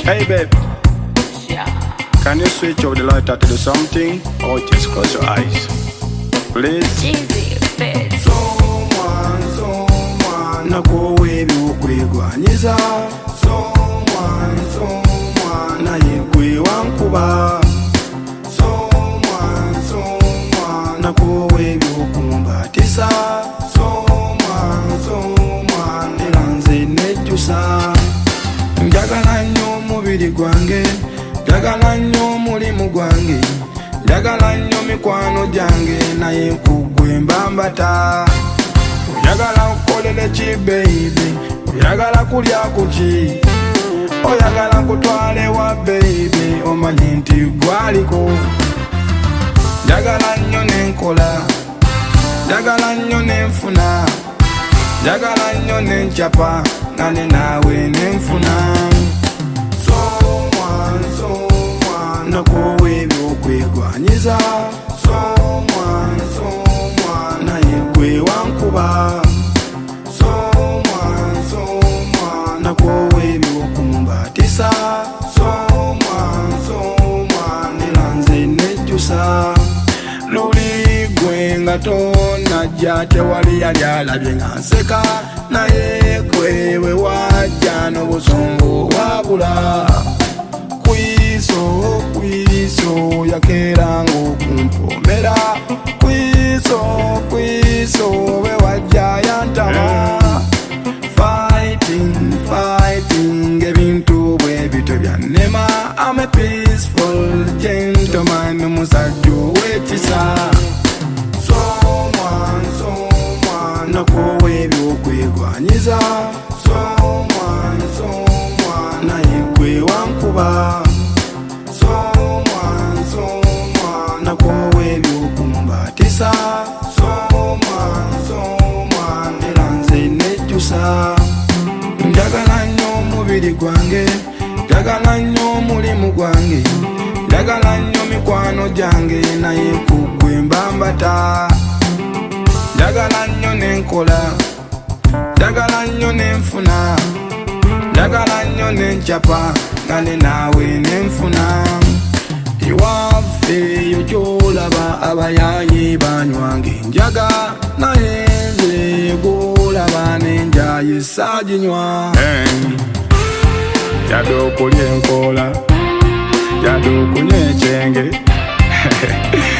Hey babe, can you switch off the lighter to do something, or just close your eyes, please? Someone nakowe by'okwegwanyiza. Someone naye gwe wankuba. Someone nakowe by'okumbatisa. Someone era nze nejjusa. Njagala nnyo omubiri gwange, njagala nnyo omulimu gwange, njagala nnyo mikwano gyange, naye nkugwe mbambata. Oyagala nkolere ki baby, oyagala kulya kuki, oyagala nkutwale wa baby, omanyi nti gwaliko. Njagala nnyo nenkola, njagala nnyo nenfuna, njagala nnyo nenchapa, nane nawe nenfuna. Someone nakowe by'okwegwanyiza. Someone naye gwe wankuba. Someone nakowe by'okumbatisa. Someone era nze nejjusa. Luli gwe nga tonajja tewali yali alabye nga nseka, naye gwe bwe wajja n'obusungu wabula. Kwiso yakeranga okumpomera. Kwiso bwe wajja yantama. Fighting ebintu bwe bito byannema. I'm a peaceful gentleman, musajja ow'ekisa. Someone nakowe by'okwegwanyiza. Someone naye gwe wankuba. Someone nakowe by'okumbatisa. Someone era nze nejjusa. Njagala nnyo omubiri gwange, njagala nnyo omulimu gwange, njagala nnyo mikwano gyange, naye nkugwe mbambata. Njagala nnyo nenkola, njagala nnyo nenfuna, njagala nnyo nenchapa, nane nawe nenfuna. Iwaffe eyo gy'olaba abayaaye banywanga enjaga, naye nze gw'olaba n'enjaye saaginywa. Yadde okulya enkoola, yadde okunywa ekyenge.